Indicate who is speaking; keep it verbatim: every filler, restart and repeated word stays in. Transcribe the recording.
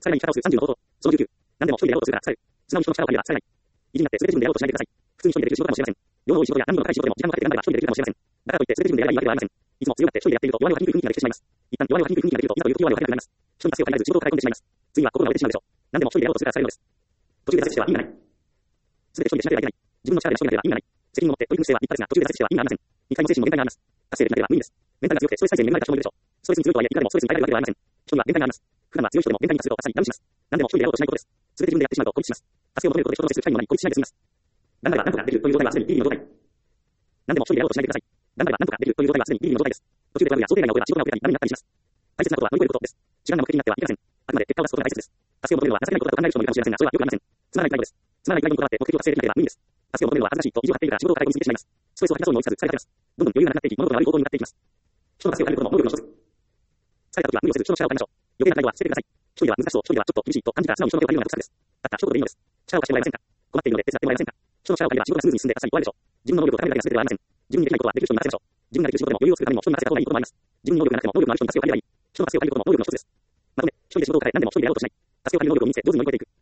Speaker 1: さらに言い方をするさんじゅうの冒頭。そのじゅうきゅう。何でも一人でやろうとするからされる。素直に人の力を借りればされない。意地になって全て自分でやろうとしないでください。普通に一人でできる仕事かもしれません。量の多い仕事や難易度の高い仕事でも時間をかけて頑張れば一人でできるかもしれません。だからといって全て自分でやればいいわけではありません。いつも強がって一人でやっていると弱音を吐きにくい雰囲気ができてしまいます。一旦弱音を吐きにくい雰囲気ができるといざという時弱音を吐けなくなります。人に助けを借りられず仕事を抱え込んでしまいます。次は心が折れてしまうでしょう。何でも一人でやろうとするからされるのです。途中で挫折しては意味がない。すべて一人でしなければいけない。自分の力で一人だけでは意味がない。責任を持って取り組む姿勢は立派ですが、途中で挫折しては意味がありません。二回も精神の限界があります。達成できなければ無理です。メンタルが強くてストレス耐性に恵まれた人もいるでしょう。ストレスに強いとはいえ、いかでもストレスに耐えられるわけではありません。人には限界があります。普段は強い人でも限界に達すると朝にダウンします。何でも一人でやろうとしないことです。すべて自分でやってしまうと孤立します。助けを求めることで人と接する機会にもなり孤立しないで済みます。頑張れば何とかできるという状態はすでにビリの状態。何でも一人でやろうとしないでください。頑張れば何とかできるという状態はすでにビリの状態です。途中でトラブルや想定外が起これば仕事が遅れたりダメになったりします。大切なことは乗り越えることです。主眼が目的になってはいけません。あくまで結果を出すことが大切です。助けを求めるのは情けないことだと考える人もいるかもしれませんが、それはよくありません。つまらないプライドです。つまらないプライドにこだわって目的を達成できなければ無理です。助けを求めるのは恥ずかしいと意地を張っているから仕事を抱え込みすぎてしまいます。ストレスを吐き出そうに追いつかず疲れ果てます。どんどん余裕がなくなっていき、物事が悪い方向に向かっていきます。人の助けを借りることも能力の一つ。疲れた時は無理をせず人の力を借りましょう。余計な態度は捨ててください。一人では難しそう、一人ではちょっと厳しいと感じたら素直に人の手を借りるような国策です。だったら一言でいいのです。力を貸してもらえませんか。困っているので手伝ってもらえませんか。人の力を借りれば仕事がスムーズに進んで朝に終わるでしょう。自分の能力を高めるだけが全てではありません。自分にできないことはできる人に任せましょう。自分ができる仕事でも余裕を作るためにも人に任せた方がいいこともあります。自分に能力がなくても能力のある人に助けを借りればいい。人の助けを借りることも能力の一つです。まとめ、一人で仕事を抱え何でも一人でやろうとしない。助けを借りる能力を身につけ上手に乗り越えていく。